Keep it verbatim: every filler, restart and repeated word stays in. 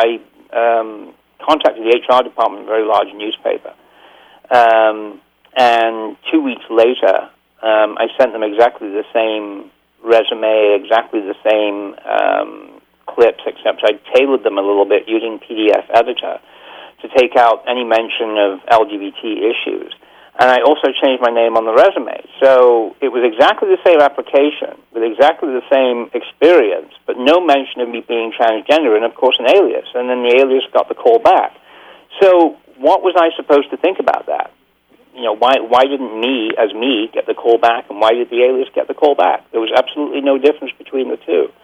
I um, contacted the H R department, a very large newspaper, um, and two weeks later, um, I sent them exactly the same resume, exactly the same um, clips, except I tailored them a little bit using P D F Editor to take out any mention of L G B T issues. And I also changed my name on the resume. So it was exactly the same application with exactly the same experience, but no mention of me being transgender and, of course, an alias. And then the alias got the call back. So what was I supposed to think about that? You know, why why didn't me, as me, get the call back, and why did the alias get the call back? There was absolutely no difference between the two.